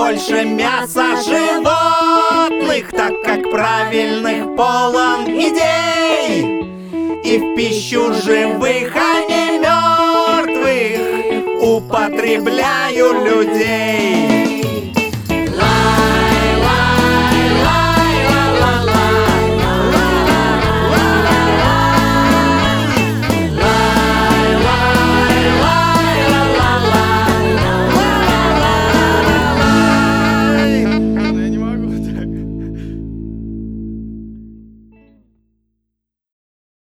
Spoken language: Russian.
больше мяса животных, так как правильных полон идей. И в пищу живых, а не мертвых употребляю людей.